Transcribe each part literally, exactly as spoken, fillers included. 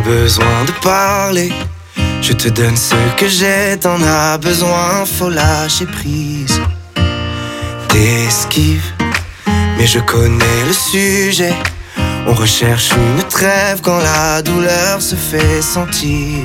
besoin de parler. Je te donne ce que j'ai, t'en as besoin, faut lâcher prise. T'esquives, mais je connais le sujet. On recherche une trêve quand la douleur se fait sentir.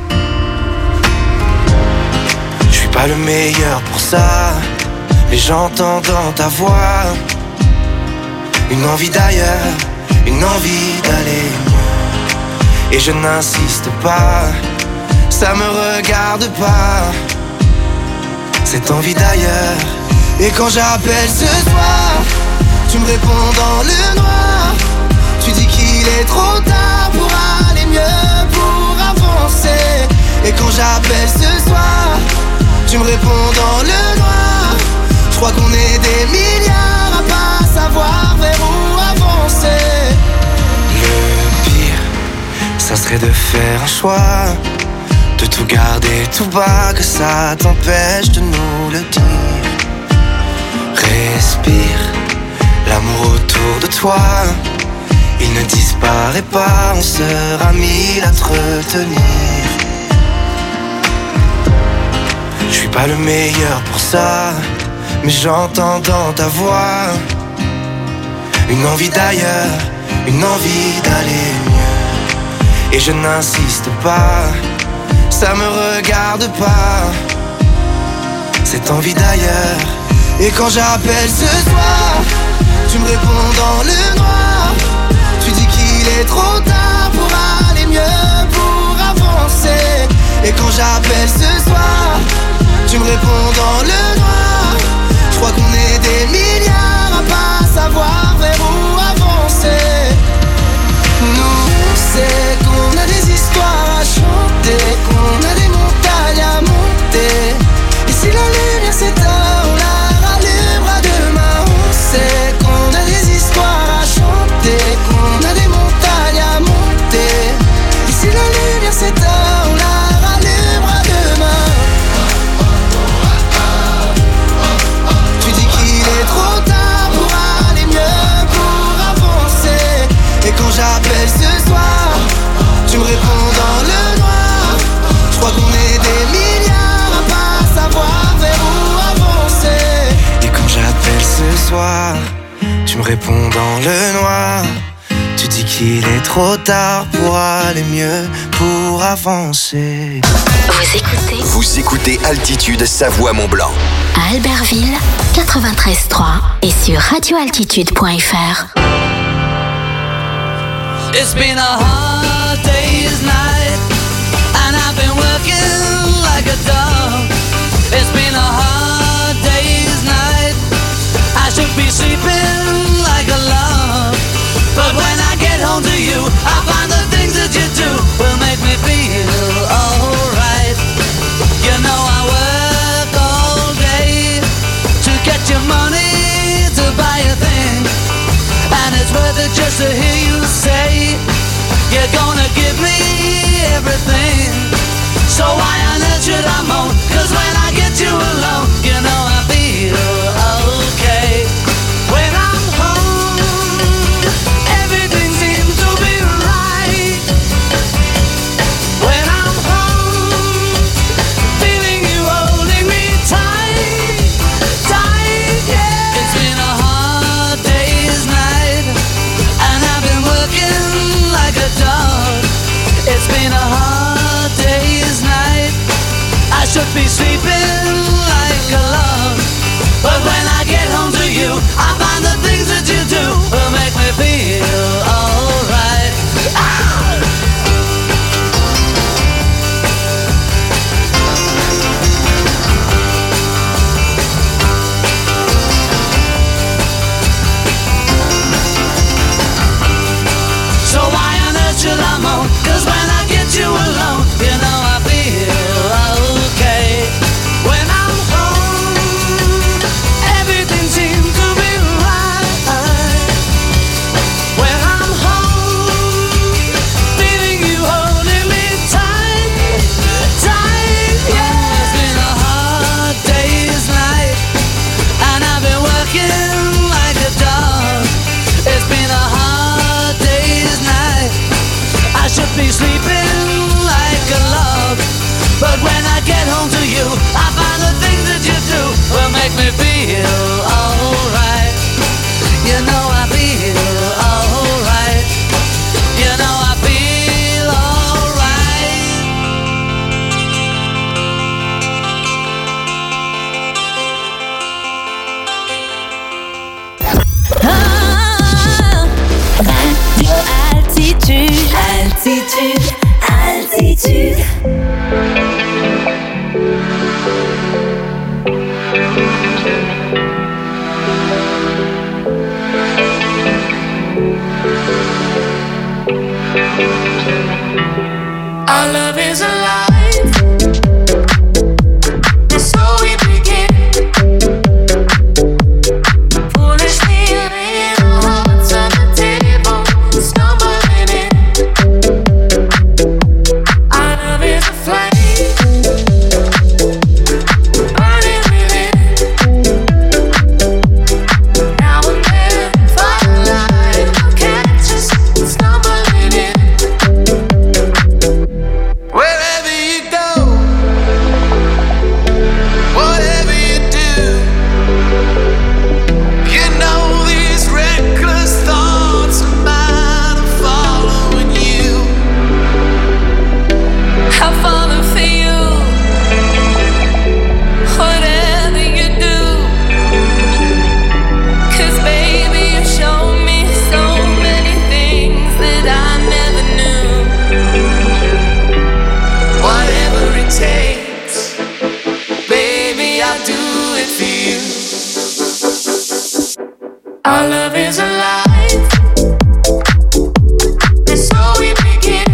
Je suis pas le meilleur pour ça, mais j'entends dans ta voix une envie d'ailleurs, une envie d'aller mieux. Et je n'insiste pas, ça me regarde pas, cette envie d'ailleurs. Et quand j'appelle ce soir, tu me réponds dans le noir. Tu dis qu'il est trop tard pour aller mieux, pour avancer. Et quand j'appelle ce soir, tu me réponds dans le noir. Je crois qu'on est des milliards à pas savoir vers où avancer. Le pire, ça serait de faire un choix, de tout garder tout bas, que ça t'empêche de nous le dire. Respire, l'amour autour de toi, il ne disparaît pas, on sera mille à te retenir. Je suis pas le meilleur pour ça, mais j'entends dans ta voix une envie d'ailleurs, une envie d'aller mieux. Et je n'insiste pas, ça me regarde pas, cette envie d'ailleurs. Et quand j'appelle ce soir, tu me réponds dans le noir. Tu dis qu'il est trop tard pour aller mieux, pour avancer. Et quand j'appelle ce soir, tu me réponds dans le noir. Je crois qu'on est des milliards à pas savoir vers où avancer. Nous, on sait qu'on a des histoires à chanter, qu'on a des montagnes à monter. Et si la lumière s'éteint, on la rallumera demain. On sait qu'on a des histoires à chanter, qu'on a des montagnes à monter. Et si la lumière s'éteint, on la rallumera demain. Tu dis qu'il est trop tard pour aller mieux, pour avancer. Et quand j'appelle ce soir, tu me réponds dans le noir. Je crois qu'on est des milliards à pas savoir vers où avancer. Et quand j'appelle ce soir, tu me réponds dans le noir. Tu dis qu'il est trop tard pour aller mieux, pour avancer. Vous écoutez Vous écoutez Altitude Savoie-Mont-Blanc. À Albertville, quatre-vingt-treize trois et sur radio altitude point f r. It's been a hard day's night, and I've been working like a dog. It's been a hard day's night, I should be sleeping like a log. But when I get home to you, I find the things that you do will make me feel alright. You know I work all day to get your money to buy a thing, and it's worth it just to hear you say you're gonna give me everything. So why on earth should I moan? Cause when I get you alone, you know I feel okay. When I'm home, everything seems to be right. When I'm home, feeling you holding me tight, tight, yeah. It's been a hard day's night, and I've been working like a dog. It's been a hard day's night, I should be sleeping like a log. But when I get home to you, I find the things that you do will make me feel alright. Ah! So why on earth should I moan? Cause when I get you alone, you know I feel okay. When I'm home, everything seems to be I do it for you. Our love is alive, and so we begin.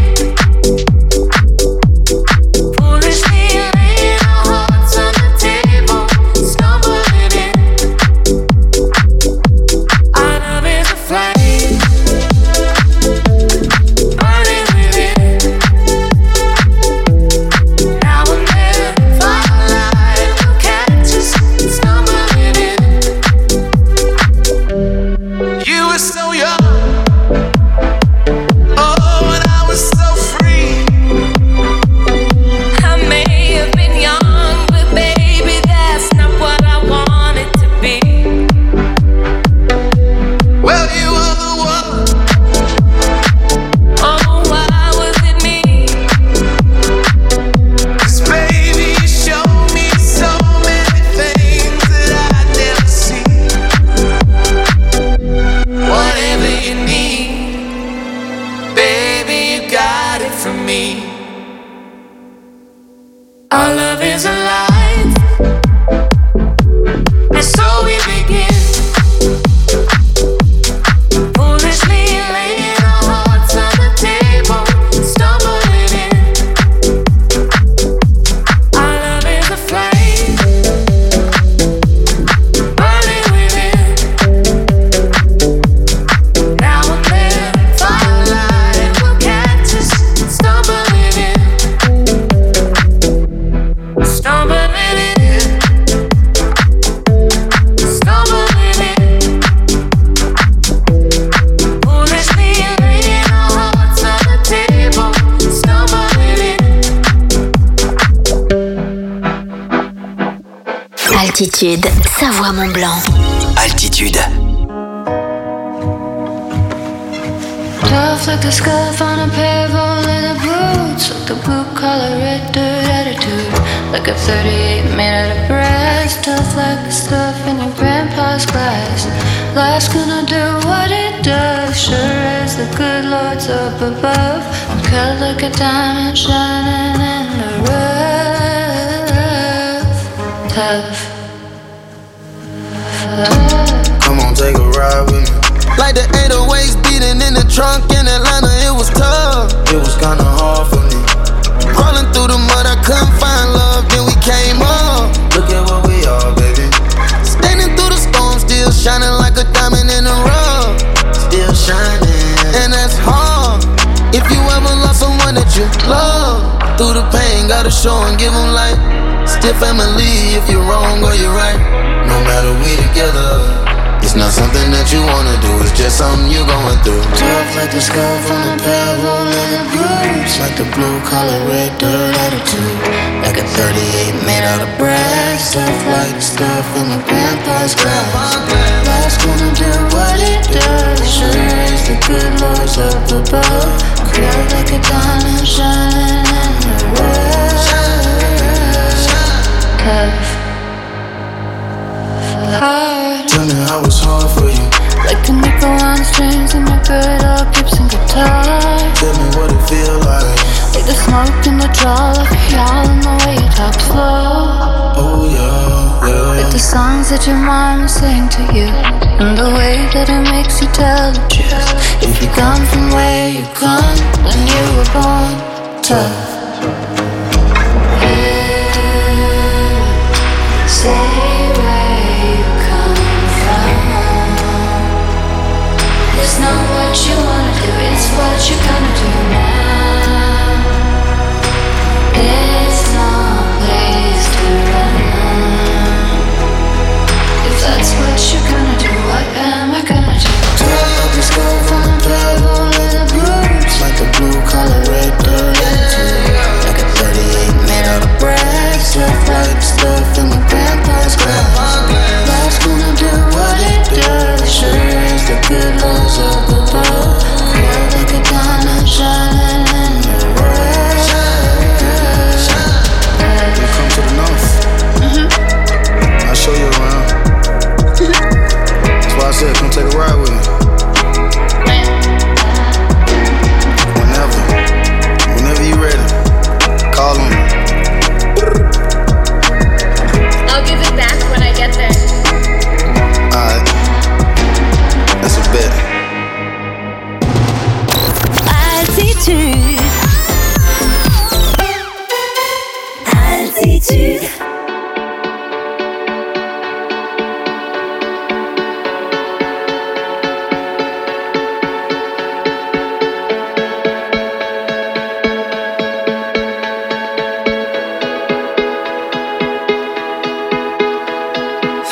Foolishly laying our hearts on the table, stumbling in. Our love is a flame, burning within. Now and then, firelight will catch us stumbling in. You were so young, oh, and I was so free. I may have been young, but baby, that's not what I wanted to be. Well, you were the one. Oh, why was it me? 'Cause baby, you showed me so many things that I'd never seen. Whatever you need, baby, you got it from me. Our love is alive, and so we begin. Foolishly laying our hearts on the table, stumbling in. Our love is a flame, burning within. Now and then, firelight will catch us stumbling in. Stumbling in. Stumbling in. Foolishly laying our hearts on the table, stumbling in. Altitude, Savoie-Mont-Blanc. Altitude. Tough like the scuff on a pair of old leather boots, like the blue collar red dirt attitude, like a thirty-eight made out of brass. Tough like the stuff in your grandpa's glass. Life's gonna do what it does, sure as the good Lord's up above. I'm cut like a diamond shining in the rough. Tough. Come on, take a ride with me. Like the eight oh eights beating in the trunk in Atlanta, it was tough. It was kinda hard for me. Crawling through the mud, I couldn't find love, then we came up. Look at what we are, baby. Standing through the storm, still shining like a diamond in the rough. Still shining, and that's hard. If you ever lost someone that you love, through the pain, gotta show and give them light. Still family if you're wrong or you're right. No matter we together, it's not something that you wanna do, it's just something you going through. Tough like the scuff on a pair of old leather boots, like the blue collar red dirt attitude, like a thirty-eight made out of brass. Tough like the stuff in my grandpa's glass. Life's gonna do what it does, sure as the good Lord's up above. Cold like a diamond shining in the rough. Tough. Hard. Tell me how it's hard for you. Like the nickel on strings in my good old Gibson guitar. Tell me what it feel like. Like the smoke in the draw, like y'all in the way you talk slow. Oh yeah, yeah. Like the songs that your mama sang to you, and the way that it makes you tell the truth. If you come from where you come, when you were born tough. Yeah. Say where you come from. It's not what you wanna do, it's what you're gonna do now. There's no place to run. If that's what you're gonna do, what am I gonna do? Tell like the scarf on a pair of old leather boots, like the blue collar red dirt attitude,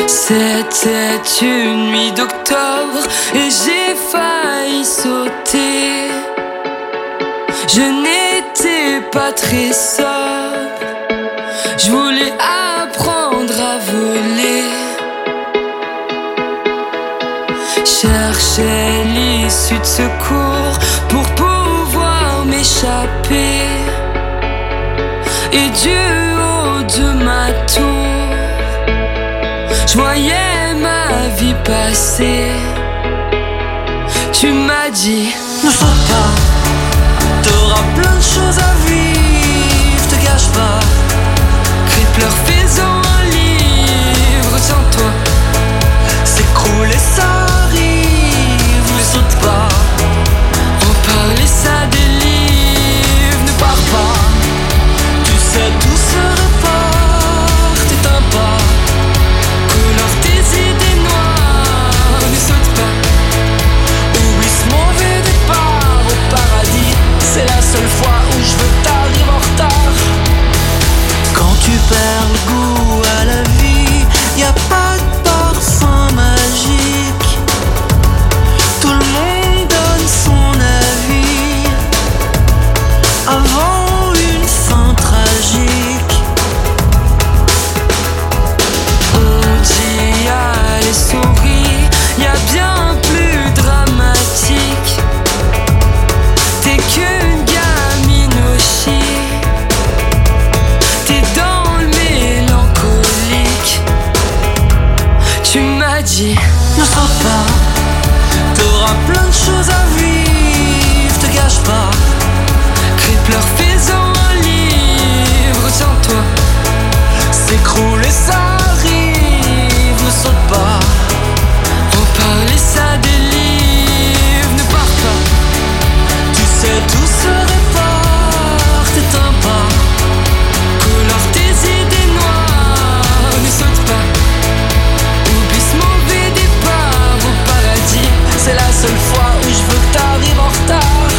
C'était une nuit d'octobre et j'ai failli sauter. Je n'étais pas très sobre. Je voulais apprendre à voler. Cherchais l'issue de secours pour pouvoir m'échapper. Et du haut de ma tour, je voyais ma vie passer. Tu m'as dit, ne saute pas, t'auras plein de choses à vivre, te gâche pas. Crie, pleure, fais-en un livre, tiens-toi. S'écrouler, ça arrive, ne saute pas. En parler, ça délivre, ne pars pas. Tu sais tout se répare, t'éteins pas. Colore tes idées noires, ne saute pas. Oublie ce mauvais départ au paradis. C'est la seule fois où je veux que t'arrives en retard. Quand tu perds le goût à la vie, y a pas de parfum magique. Tout le monde donne son avis avant une fin tragique. On dit allez souris, y a bien plus dramatique. T'es qu'une gamine au chic. T'es dans le mélancolique. Tu m'as dit, ne saute pas, t'auras plein de choses à vivre, te gâche pas. crie, pleure, fais-en un livre, tiens-toi. S'écrouler, ça arrive, ne saute pas. En parler, ça délivre, ne pars pas. Tu sais tout se répare, t'éteins pas. Colore tes idées noires, ne saute pas. Oublie ce mauvais départ au paradis. C'est la seule fois où je veux que t'arrives en retard.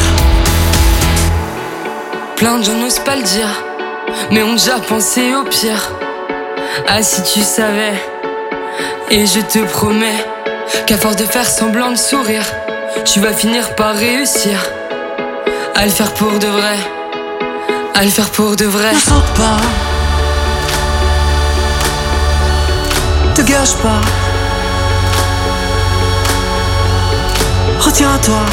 Plein de gens n'osent pas le dire, mais ont déjà pensé au pire. Ah si tu savais. Et je te promets qu'à force de faire semblant de sourire, tu vas finir par réussir à le faire pour de vrai. À le faire pour de vrai. Ne saute pas, te gâche pas. Retiens-toi,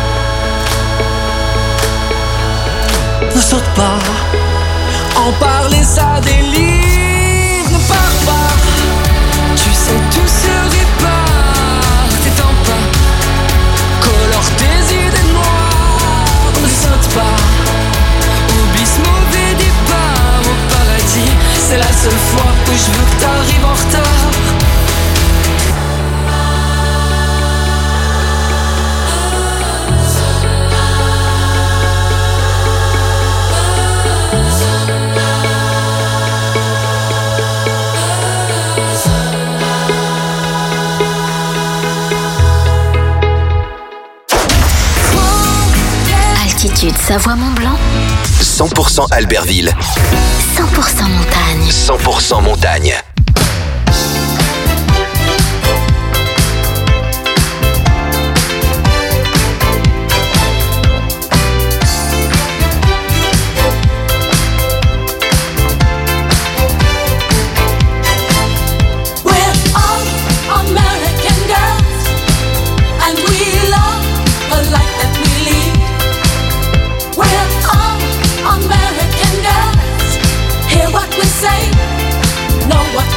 ne saute pas. En parler, ça délivre, ne pars pas. Tu sais tout se répare, t'éteins pas. Colore tes idées noires, ne saute pas. Oublie ce mauvais départ au paradis. C'est la seule fois où je veux que t'arrives en retard. Altitude Savoie-Mont-Blanc, cent pour cent Albertville, cent pour cent montagne. cent pour cent montagne. Say, know what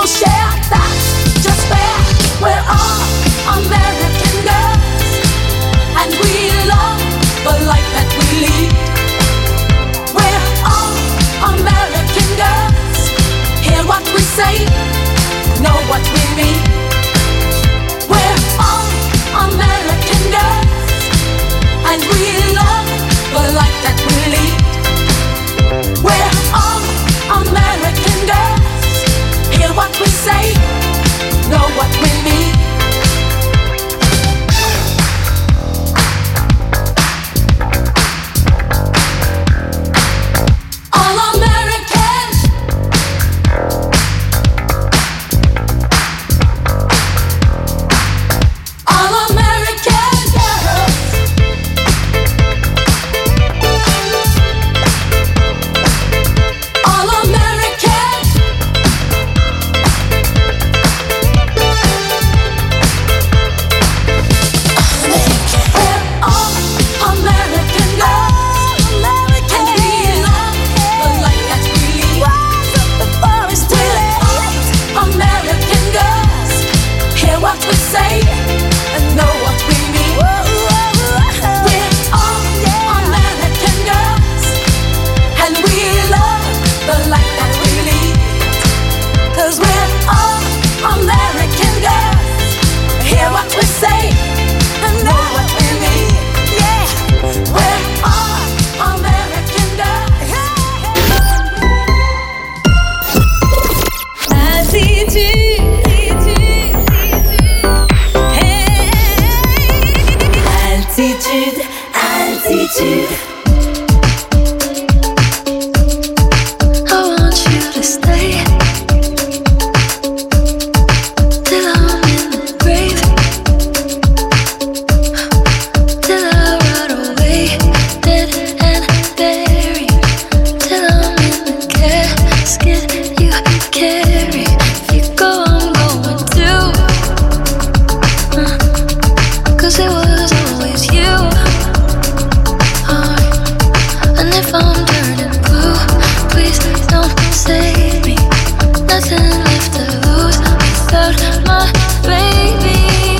will share. That's just fair. We're all American girls, and we love the life that we lead. We're all American girls. Hear what we say, know what we mean. We're all American girls, and we love the life that we lead. We're all American girls. Hear what we say, know what we mean. All American. All American girls. All American. We're all American girls, and we love the life that we lead. We're all American girls. Hear what we say and know what we mean. We're all American girls, and we love the life that we lead. 'Cause we're all American girls. Hear what we say and know what we mean. Yeah, we're all American girls. Altitude, altitude. I want you to stay till I'm in the grave, till I rot away, dead and buried, till I'm in the casket you carry. If you go, I'm going too. Uh, 'Cause it was always you. Uh, and if I'm turning blue, please don't save me. Nothing left to lose without my baby.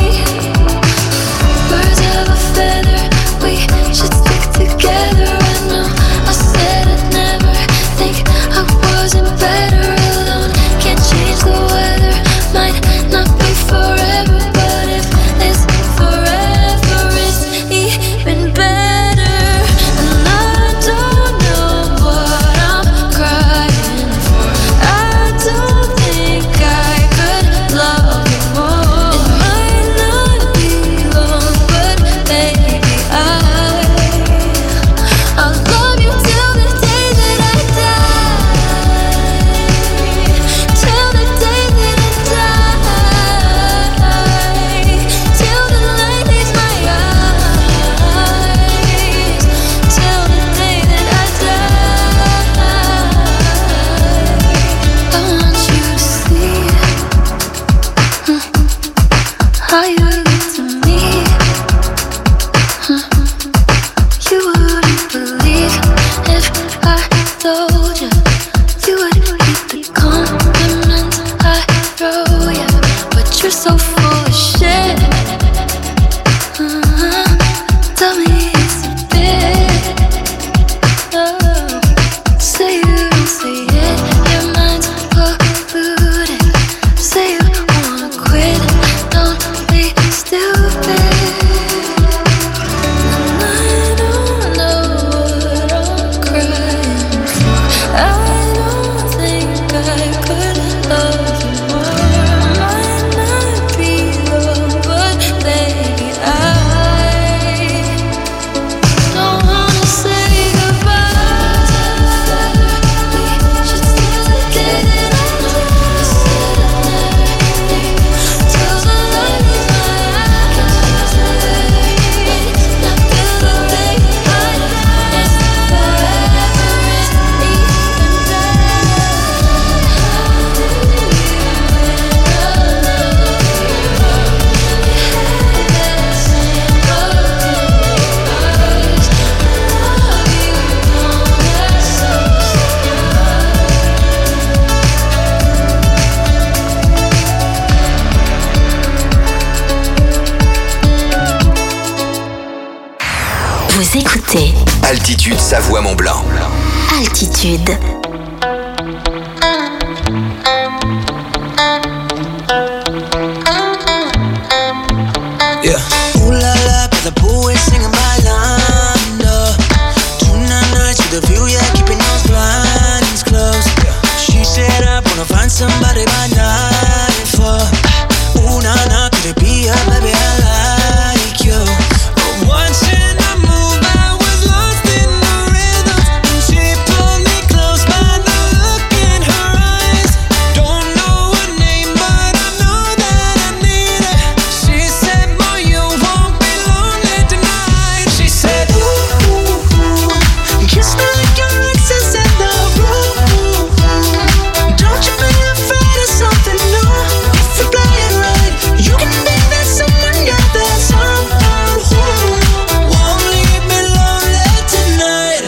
Birds of a feather, we should stick together. I know I said I'd never think I wasn't better alone. Can't change the weather, might not be forever, but if this forever is even better. And I don't know what I'm crying for. I don't think I could love you more. It might not be long, but baby, I I'll love you till the day that I die. Till the day that I die. Till the light leaves my eyes. Till the day that I die. I want you to see mm, how you look to me. Mm, You wouldn't believe if I told you. You wouldn't keep the compliments I throw you. But you're so full of shit. Uh-huh. Tell me it's a bit. Oh. Say you don't say it. Your mind's polluted. Say you wanna quit. Don't be stupid. And I don't know what I'm crying for. I don't think I could love you more. Might not be long, but baby, I don't wanna say goodbye. We should stick together. I said I'd never think till the light is my eyes. Not till the day I die. Forever is even better. Vous écoutez Altitude Savoie-Mont-Blanc. Altitude. Yeah. Ooh la la, but the pool is singing bailando. Tonight nights with the view, yeah, keeping those blinds closed. Yeah. She said I wanna find somebody by night for. Ooh na na, could it be her, baby? I like you. But watching her move, I was lost in the rhythm, and she pulled me close by the look in her eyes. Don't know her name, but I know that I need her. She said, boy, you won't be lonely tonight. She said, ooh, ooh, ooh, kiss me like your ex is in the room. Don't you be afraid of something new. If you play it right, you can be that someone, yeah, that someone who won't leave me lonely tonight.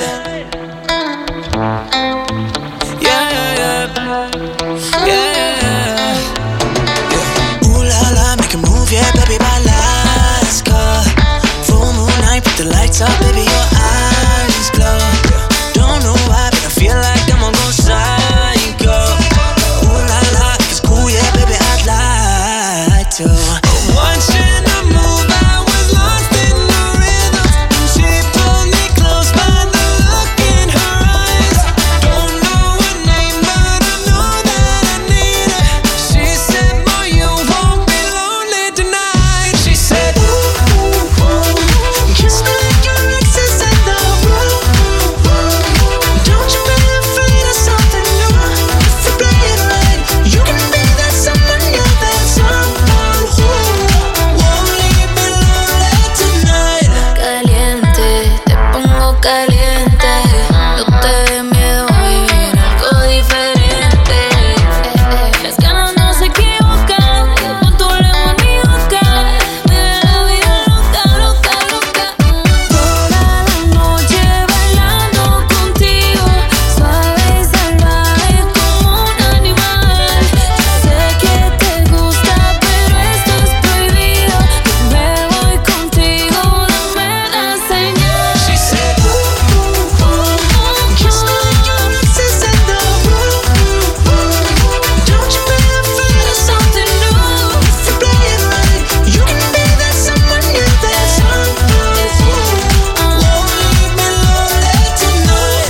Yeah, yeah, yeah, yeah, yeah. Ooh la la, make a move, yeah, baby, Alaska. Full moon night, put the lights up, baby, your eyes glow. Don't know why, but I feel like I'm gonna go psycho. Ooh la la, if it's cool, yeah, baby, I'd like to. Watching her move, I was lost in the rhythm, and she pulled me close by the look in her eyes. Don't know her name, but I know that I need her. She said, boy, you won't be lonely tonight. She said, ooh, ooh, ooh, kiss me like your ex is in the room. Don't you be afraid of something new. If you play it right, you can be that someone, yeah, that someone who won't leave me lonely tonight. Caliente, te pongo caliente. No te dé miedo vivir algo diferente. Las ganas no se equivocan, con tu lengua en mi boca. Me da la vida loca, loca, loca. Toda la noche bailando contigo, suave y salvaje como un animal. Yo sé que te gusta, pero esto es prohibido. Me voy contigo, dame la señal. She said, ooh, ooh, ooh, kiss me like your ex is in the room. Don't you be afraid of something new. If you play it right, you can be that someone, yeah, that someone who won't leave me lonely tonight.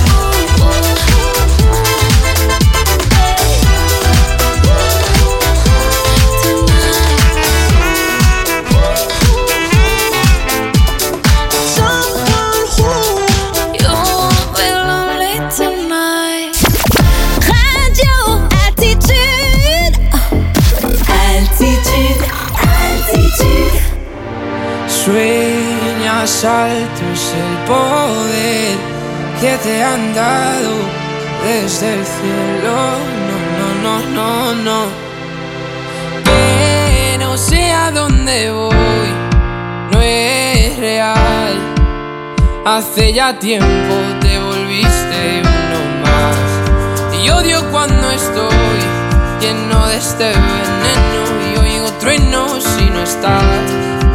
Someone who You won't be lonely tonight. Radio Altitude. Altitude, altitude. Sueñas alto es el poder que te han dado desde el cielo. No, no, no, no, no. Que no sé a dónde voy, no es real. Hace ya tiempo te volviste uno más. Y odio cuando estoy lleno de este veneno y oigo truenos si no estás.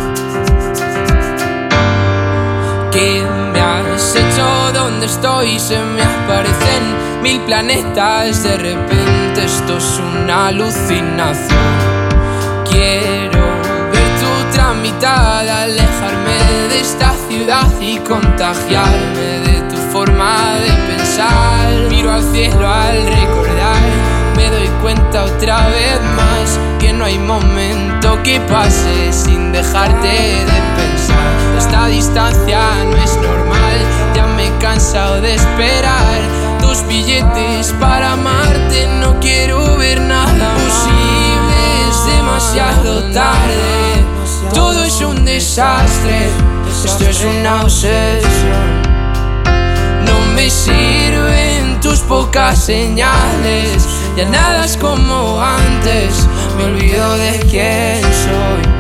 ¿Qué me has hecho? ¿Dónde estoy? Se me aparecen mil planetas. De repente esto es una alucinación. Quiero ver tu tramitada, alejarme de esta ciudad y contagiarme de tu forma de pensar. Miro al cielo al recordar, me doy cuenta otra vez más que no hay momento que pase sin dejarte de pensar. Esta distancia no es normal, ya me he cansado de esperar tus billetes para amarte. No quiero ver nada posible, es demasiado tarde. Todo es un desastre, esto es una obsesión. No me sirven tus pocas señales, ya nada es como antes, me olvido de quién soy.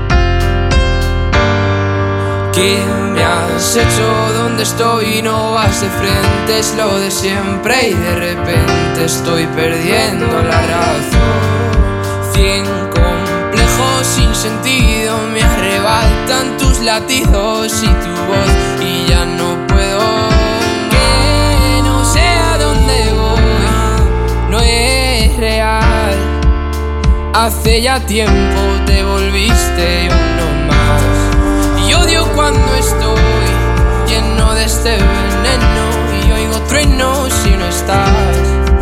¿Qué me has hecho? ¿Dónde estoy? No vas de frente, es lo de siempre y de repente estoy perdiendo la razón. Cien complejos sin sentido me arrebatan suenan tus latidos y tu voz y ya no puedo. Que no sé a dónde voy, no es real. Hace ya tiempo te volviste uno más. Y odio cuando estoy lleno de este veneno y oigo truenos si no estás.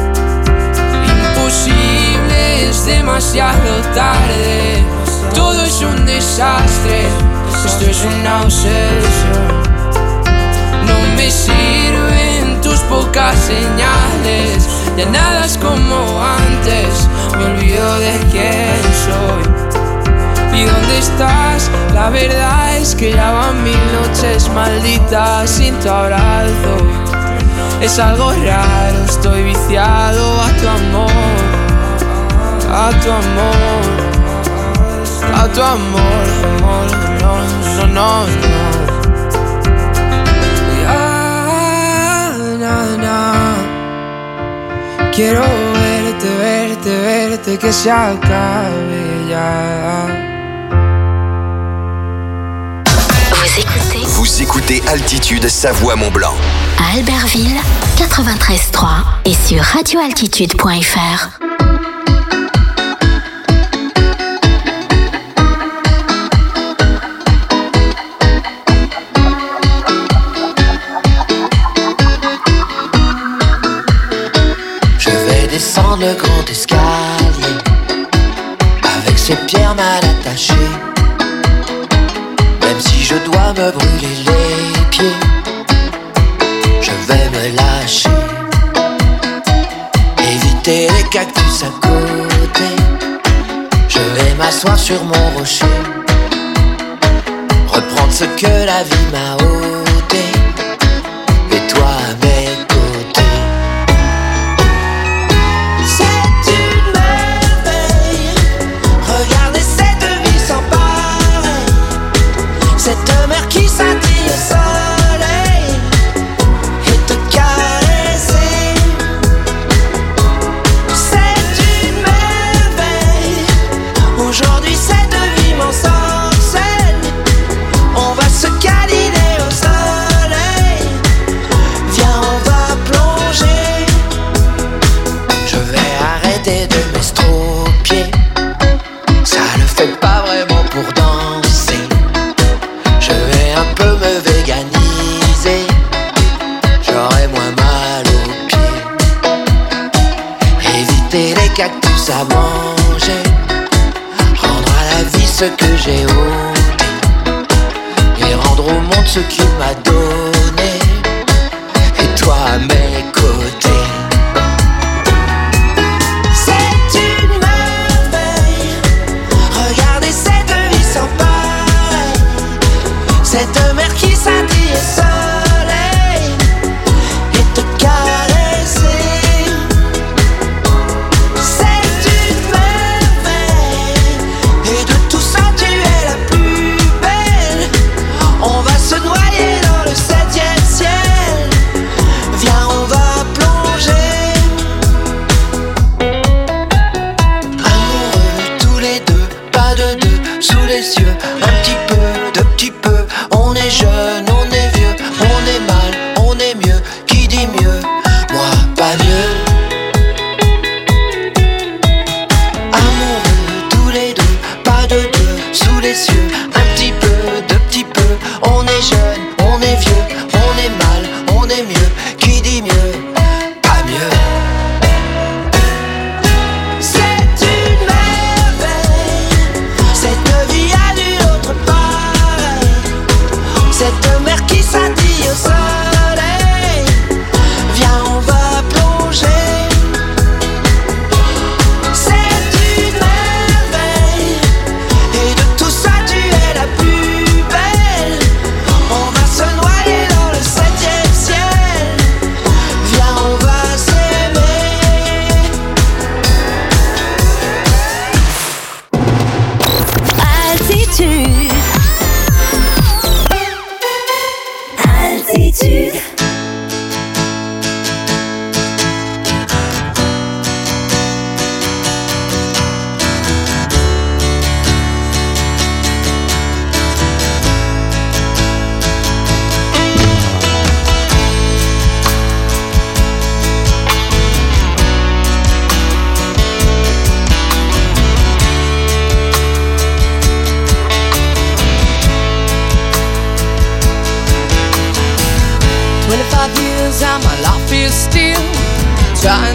Imposible, es demasiado tarde. Todo es un desastre, esto es una obsesión. No me sirven tus pocas señales, ya nada es como antes, me olvido de quién soy. ¿Y dónde estás? La verdad es que ya van mil noches malditas sin tu abrazo. Es algo raro, estoy viciado a tu amor, a tu amor. A tu amor, amor, no, no, no, no. Ya, na, na. Quiero verte, verte, verte, que se acabe ya. Vous écoutez Vous écoutez Altitude Savoie-Mont-Blanc. à Albertville, quatre-vingt-treize trois et sur radio altitude point f r. Descendre le grand escalier avec ses pierres mal attachées. Même si je dois me brûler les pieds, je vais me lâcher. Éviter les cactus à côté, je vais m'asseoir sur mon rocher. Reprendre ce que la vie m'a ôté, et toi à mes côtés. Cette mer qui scintille au soleil et te caresser, c'est une merveille. Aujourd'hui cette vie m'ensorcelle. On va se câliner au soleil. Viens, on va plonger. Je vais arrêter de m'estropier. Ça ne fait pas vraiment pour danser. Je vais un peu me véganiser, j'aurai moins mal aux pieds. Éviter les cactus à manger, rendre à la vie ce que j'ai ôté, et rendre au monde ce qu'il m'a donné, et toi à mes côtés. C'est une merveille. Regardez cette vie sans pareil. Cette mer qui scintille au soleil et te caresser, c'est une merveille. Et de tout ça tu es la plus belle. On va se noyer dans le septième ciel. Viens, on va plonger.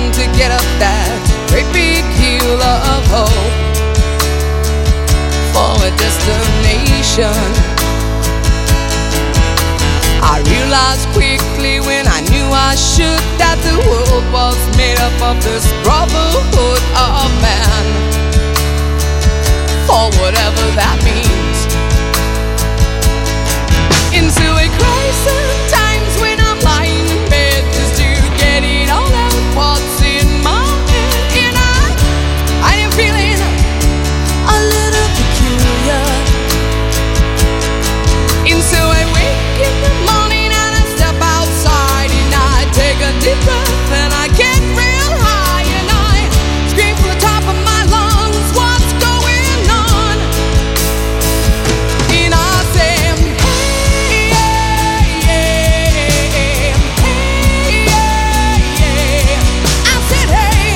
trying to get up that great big hill of hope for a destination. I realized quickly when I knew I should that the world was made up of this brotherhood of man, for whatever that means. Into a crisis, times when I'm lying in bed just to get it all out what's in my head. And I, I am feeling a little peculiar. And so I wake in the morning and I step outside and I take a deep breath and I get real high and I scream from the top of my lungs, what's going on? And I say, hey, yeah, yeah, hey, yeah, yeah. I said, hey,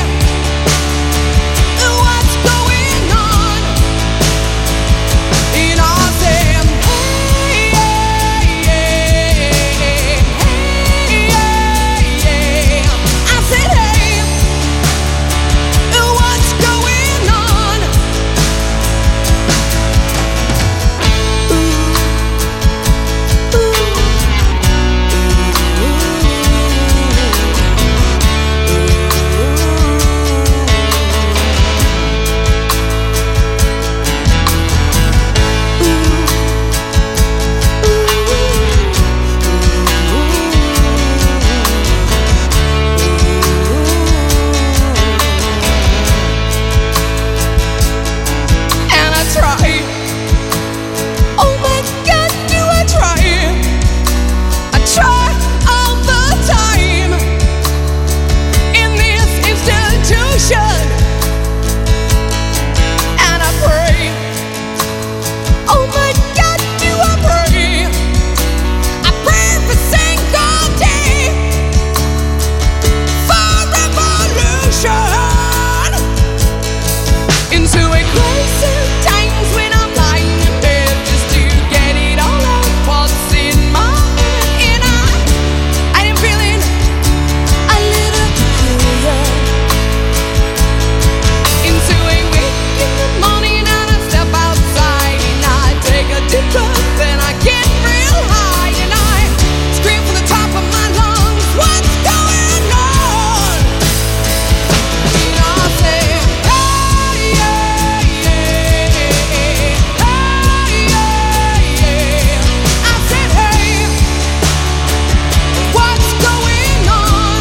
what's going on? And I said, hey, yeah, yeah, hey, yeah, yeah. I said, hey, what's going on? And I try. Oh my God, do I try? I try all the time in this institution, and I pray. Oh my God, do I pray? I pray every single day for revolution. Into a crisis, times when I'm lying in bed just to get it all out what's in my head. And I, I am feeling a little peculiar. Into a wake in the morning and I step outside and I take a deep breath and I get real high and I scream from the top of my lungs, what's going on? And I say, hey, yeah, yeah, hey, yeah, yeah. I said, hey, what's going on?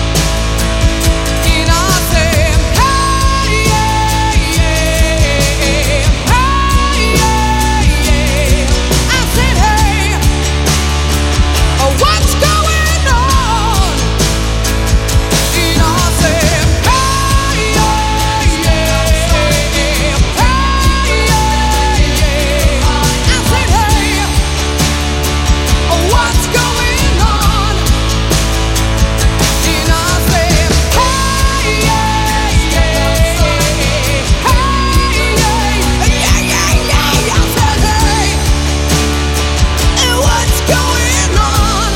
And I said, hey, yeah, yeah, hey, yeah, yeah. I said, hey, what's going on? And I said, hey, yeah, yeah, hey, yeah, yeah. I said, hey, what's going on? And I said, hey, yeah, yeah, hey, yeah, yeah, yeah, yeah. I said, hey, what's going on?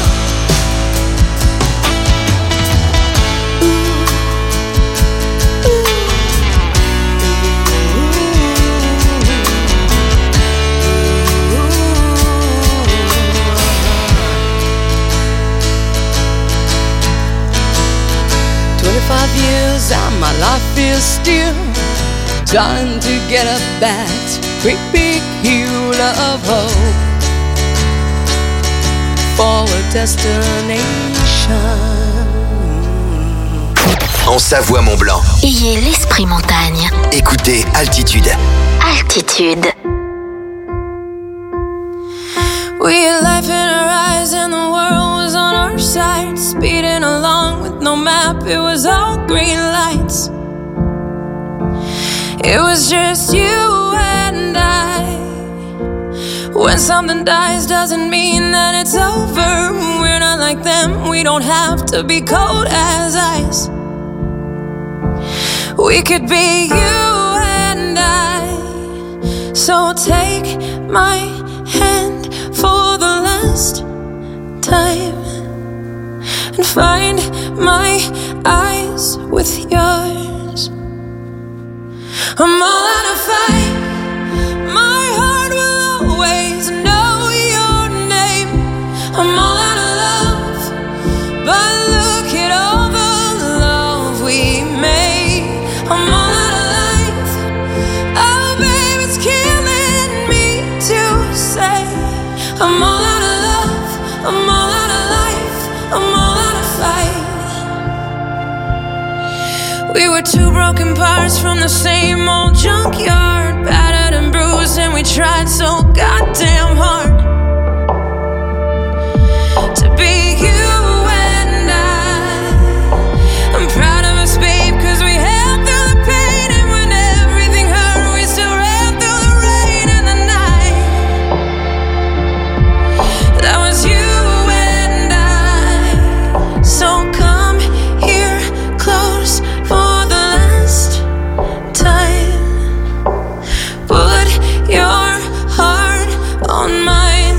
Twenty-five years and my life is still trying to get up that great big hill of hope for a destination. En Savoie-Mont-Blanc. Ayez l'esprit montagne. Écoutez Altitude. Altitude. We had life in our eyes and the world was on our side, speeding along with no map, it was all green lights. It was just you and I. When something dies doesn't mean that it's over. We're not like them, we don't have to be cold as ice. We could be you and I. So take my hand for the last time and find my eyes eyes with yours. I'm all out of fight. My heart will always know your name. I'm all out of love, but look at all the love we made. I'm all out of life. Oh, baby, it's killing me to say. I'm all out of love. I'm all out of life. I'm all out of fight. We were two broken parts from the same old junkyard, battered and bruised, and we tried so goddamn hard to be you and I. I'm proud of us, babe, cause we held through the pain, and when everything hurt, we still ran through the rain and the night. That was you and I. So come here close for the last time. Put your heart on mine.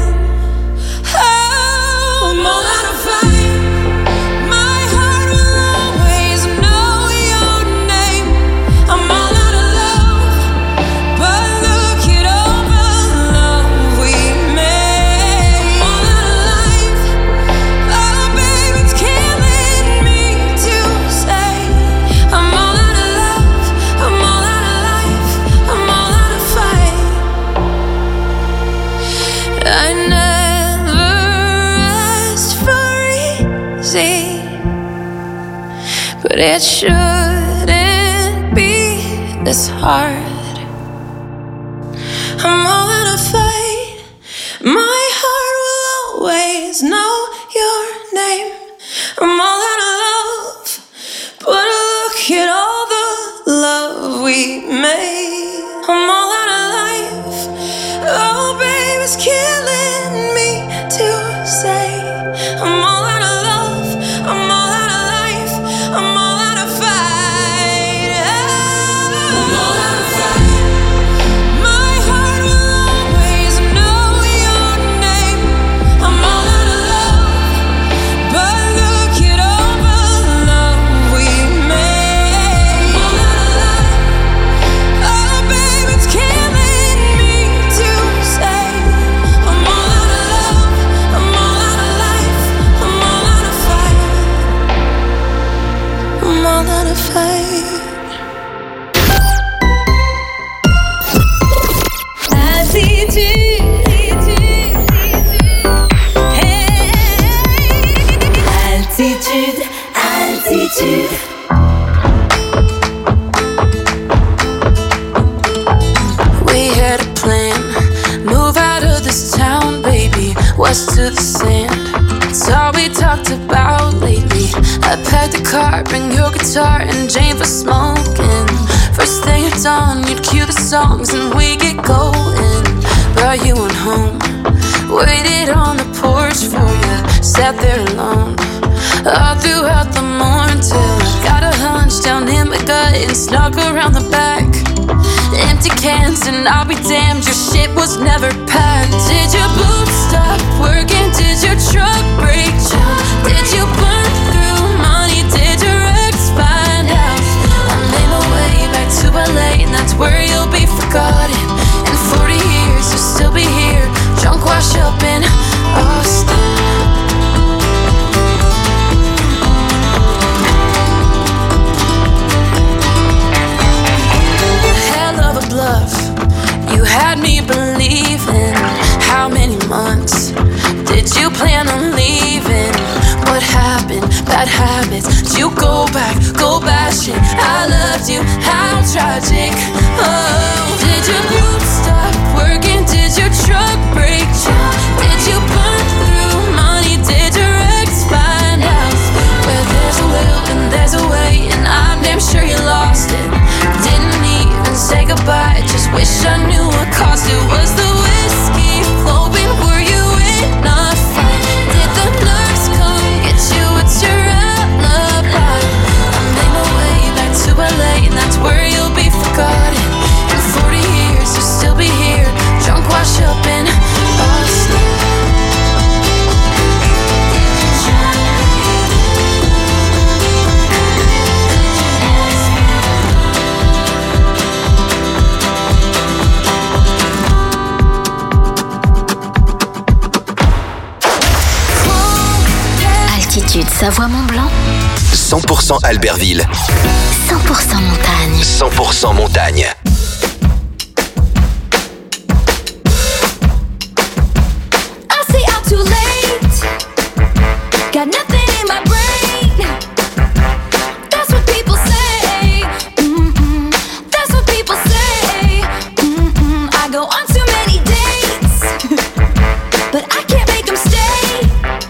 Oh, I'm all out of fight. My heart will always know your name. I'm all out of love, but look at all the love we made. I'm all out of life. Oh, baby, it's killing me to say. I'm all out of love. I'm all out of life. I'm all out of fight. I never asked for easy, but it shouldn't be this hard. I'm all out of fight. My heart will always know your name. I'm all out of love, but look at all the love we made. I'm all out of life. Oh, baby, it's killing me to say. I'm all out of love. I'm all out of life. I'm all out of fight. I'm all out of fight. My heart will always know your name. I'm all out of love, but look at all the love we made. I'm all out of life. Oh, baby, it's killing me to say. I'm all out of love. I'm all out of life. I'm all out of fight. I'm all out of fight. Altitude. Altitude, altitude. We had a plan, move out of this town, baby, west to the sand. It's all we talked about lately. I packed the car, bring your guitar and Jane for smoking. First thing at dawn, you'd cue the songs and we get going. Brought you on home, waited on the porch for you, sat there alone all throughout the morning till I got a hunch down in my gut and snuck around the back. Empty cans and I'll be damned, your shit was never packed. Did your boots stop working? Did your truck break down? Did you burn through money? Did your ex find out? I made my way back to L A and that's where you'll be forgotten. In forty years you'll still be here, drunk wash up in Austin. Bluff. You had me believing. How many months did you plan on leaving? What happened? Bad habits. Did you go back? Go bashing. I loved you. How tragic. Oh, did your boots stop working? Did your truck break down? Did you burn through money? Did your ex find out? Where there's a will and there's a way, and I'm damn sure you lost it. Didn't even say goodbye, just wish I knew what caused it. Was the whiskey flowing? Were you in a fight? Did the nurse come get you? What's your alibi? I made my way back to L A and that's where you'll be forgotten. Savoie-Mont-Blanc, cent pour cent Albertville. cent pour cent montagne. cent pour cent montagne. I say I'm too late. Got nothing in my brain. That's what people say. Mm-mm. That's what people say. Mm-mm. I go on too many dates, but I can't make them stay.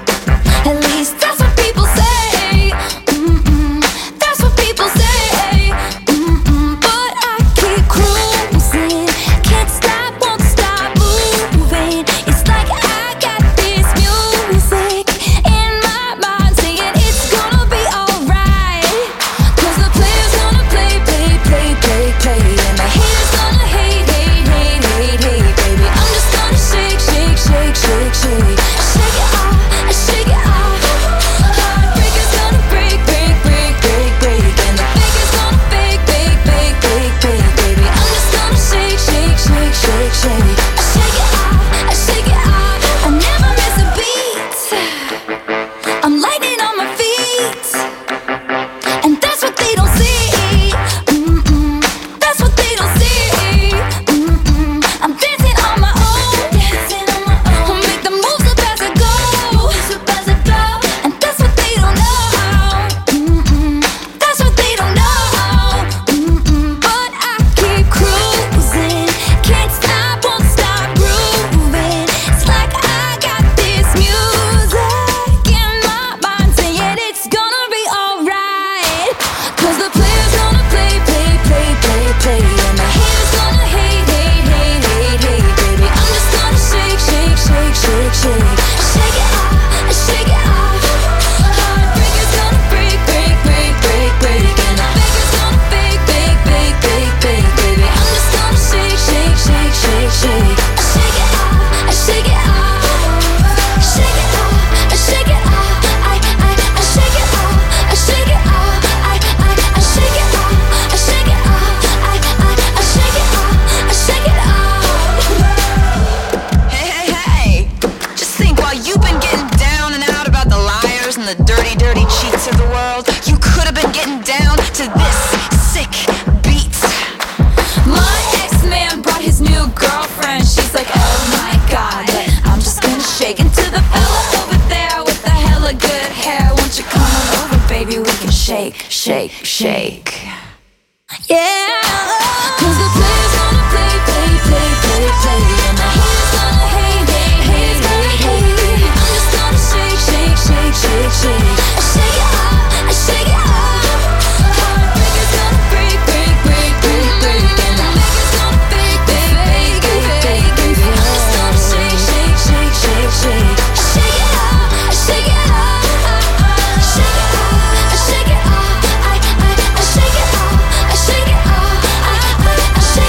At least that's what people say. Mm-mm. That's what people say. Mm-mm. But I keep cruising. Can't stop, won't stop moving. It's like I got this music in my mind saying it's gonna be alright. Cause the player's gonna play, play, play, play, play. And the haters gonna hate, hate, hate, hate, hate, baby. I'm just gonna shake, shake, shake, shake, shake. Shake it off, I shake it off. Heartbreaker's gonna break, break, break, break, break. And the faker's gonna fake, fake, fake, fake, fake, baby. I'm just gonna shake, shake, shake, shake, shake. I shake it off, I shake it off. I never miss a beat. I'm lightning on my feet, and that's what they don't see. Mm-mm. That's what they don't see. Mm-mm. I'm dancing on my own, dancing on my own. Make the moves up as I go, up as I go. And that's what they don't know. Mm-mm. That's what they don't know. Mm-mm. But I keep cruising, can't stop, won't stop grooving. It's like I got this music in my mind saying it's gonna be alright. Cause the player's gonna play, play, play, play, play. And the haters gonna hate, hate, hate, hate, hate, baby. I'm just gonna shake, shake, shake, shake, shake. Shake it off, I shake it off. Heartbreaker's gonna break, break, break, break, break. And the faker's gonna fake, fake, fake, fake, fake, baby. I'm just gonna shake, shake, shake, shake, shake. I shake it off, I shake it off. Shake it off, I shake it off. I, I, I shake it off, I shake it off. I, I, I shake it off, I shake it off. I, I, I shake it off, I shake it off. Hey, hey, hey! Just think, while you've been getting down and out about the liars and the dirty, dirty cheats of the world, you could have been getting down to this sick beat. My ex-man brought his new girlfriend. She's like, oh my god, but I'm just gonna shake into the fella over there with the hella good hair. Won't you come on over, baby? We can shake, shake, shake. Yeah. Cause the player's gonna play, play, play, play, play. And the haters gonna hate, hate, hate, hate, hate. I'm just gonna shake, shake, shake, shake, shake. I shake it off, I shake it off. Heartbreaker's gonna break, break, break, break, break. And the faker's gonna fake, fake, fake, fake, fake, baby. I'm just gonna shake, shake, shake, shake, shake. I shake it off, I shake it off. Shake it off, I shake it off. I, I, I shake it off, I shake it off. I, I, I shake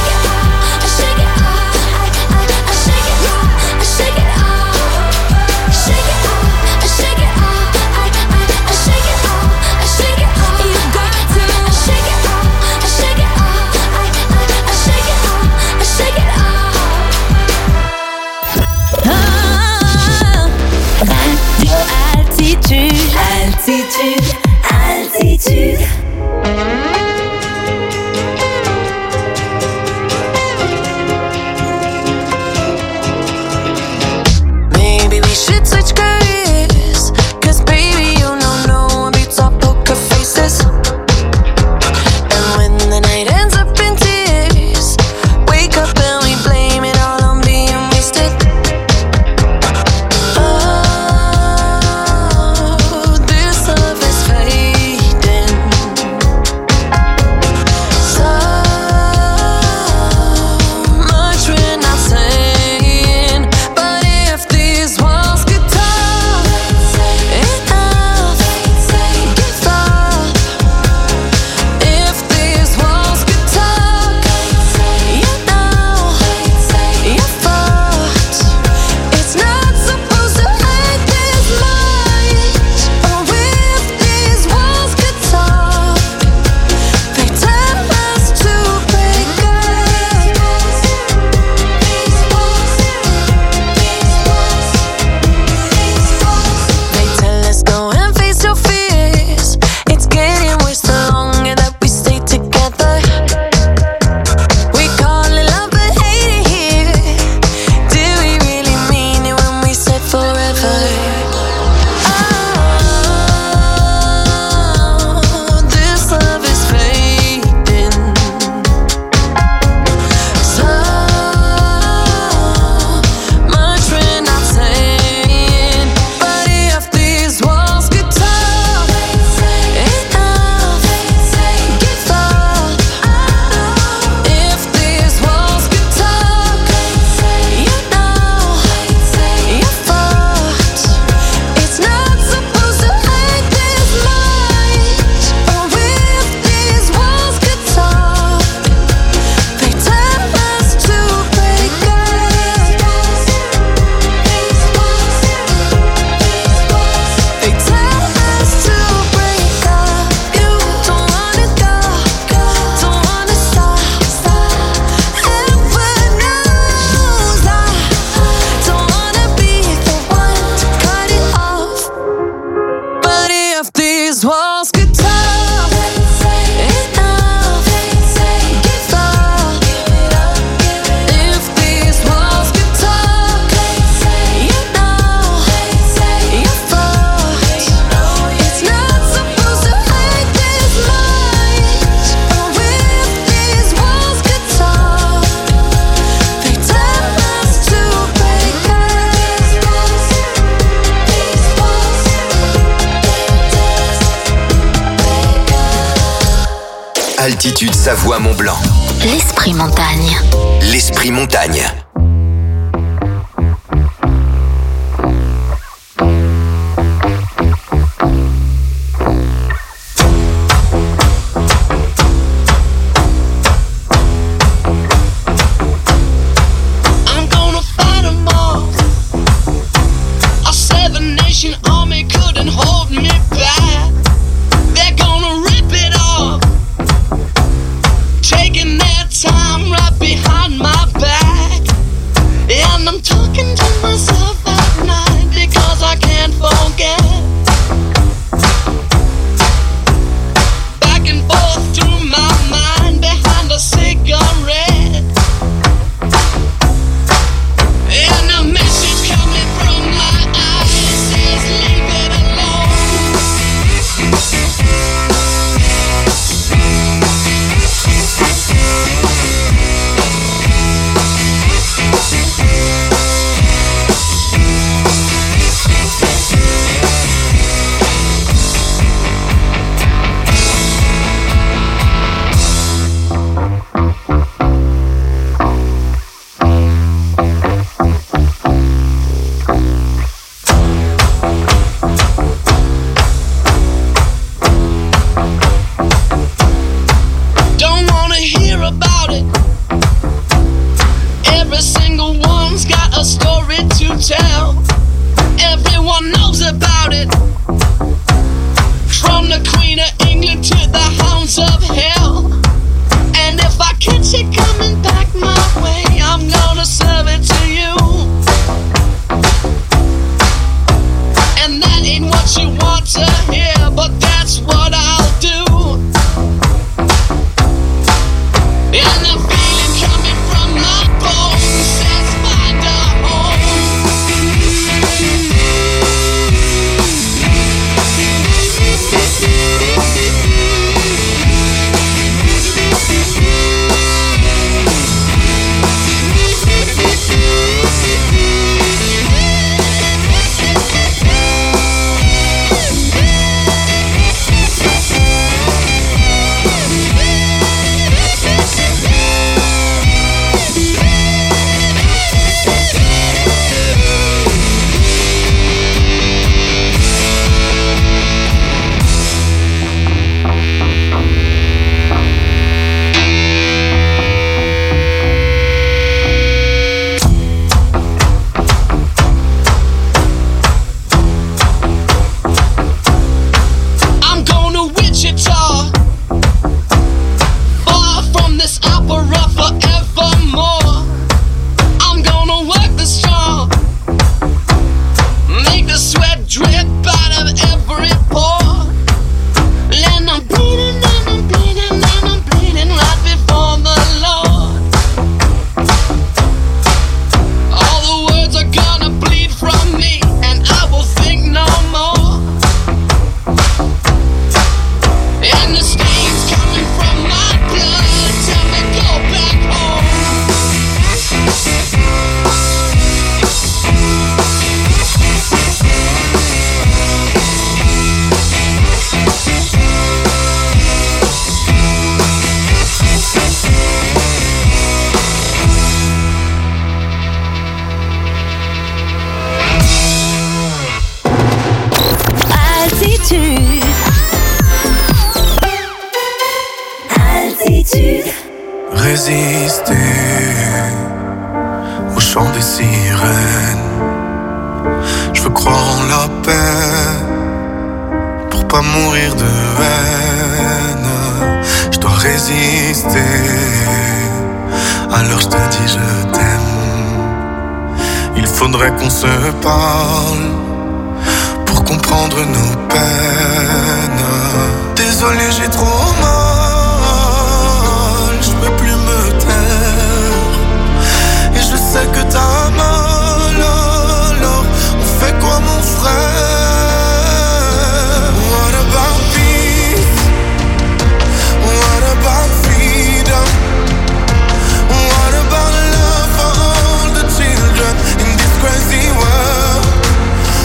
Altitude Savoie Mont-Blanc. L'esprit montagne. L'esprit montagne.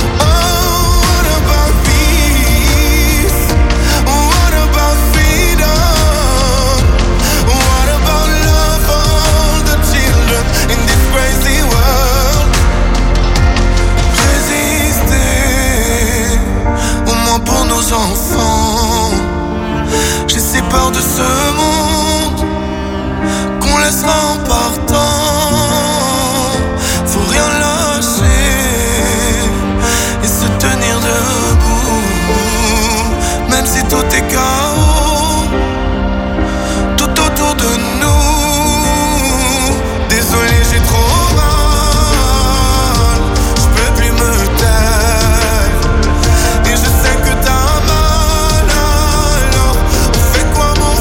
What about freedom? reste l'emportant. Faut rien lâcher et se tenir debout, même si tout est chaos tout autour de nous. Désolé, j'ai trop mal, je peux plus me taire. Et je sais que t'as mal, alors on fait quoi mon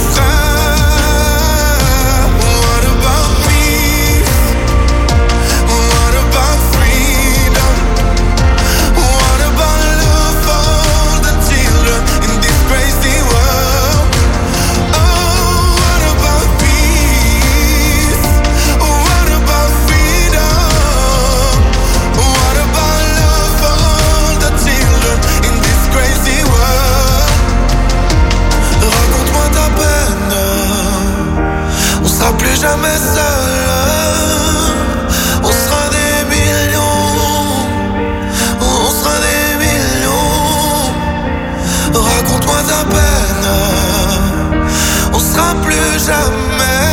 frère? What about peace? What about freedom? What about love for the children in this crazy world? Oh, what about peace? What about freedom? What about love for the children in this crazy world? Raconte-moi ta peine, on sera plus jamais seul. On sera des millions, on sera des millions. Raconte-moi ta peine, on sera plus jamais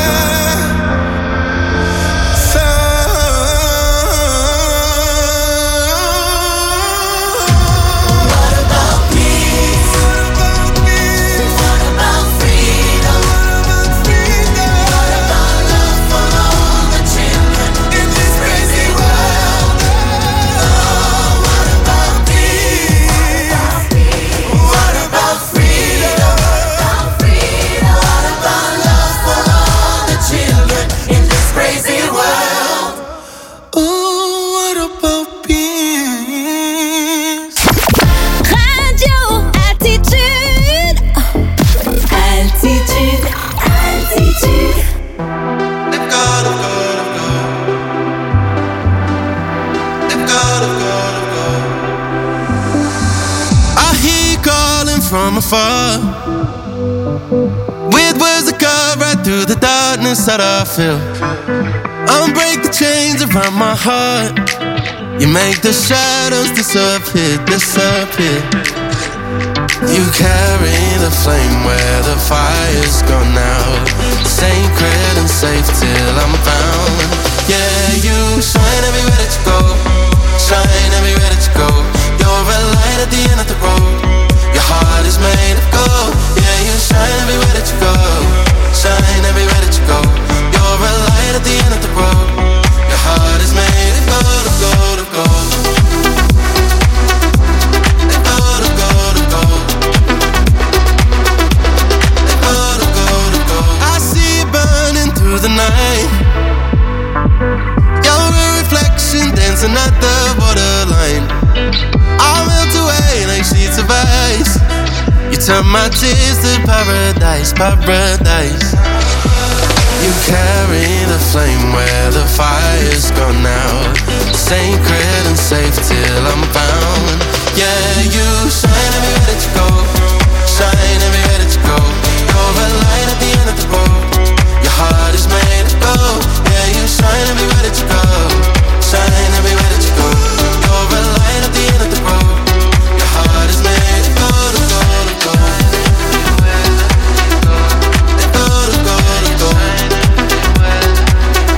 What about peace? What about freedom? What about love for all the children in this crazy world? Oh, what about peace? What about freedom? What about love for all the children in this crazy world? Oh, what about peace? Radio Altitude. Altitude, altitude. They've got, they've got, they've got. They've got, they've got, they've got. I hear you calling from afar, with words that cut right through the darkness that I feel. Unbreak the chains around my heart. You make the shadows disappear, disappear. You carry the flame where the fire's gone out, sacred and safe till I'm found. Yeah, you shine everywhere that you go, shine everywhere that you go. You're a light at the end of the road. Your heart is made of gold. Yeah, you shine everywhere that you go, shine everywhere that you go. You're a light at the end of the road. Your heart is made of gold, of gold, of gold. Of gold, of gold, of gold. Of gold, of gold, of gold. I see it burning through the night. You're a reflection dancing at the borderline. I'll melt away like sheets of ice. You turn my tears to paradise, paradise. You carry the flame where the fire's gone out, sacred and safe till I'm found. Yeah, you shine everywhere that you go,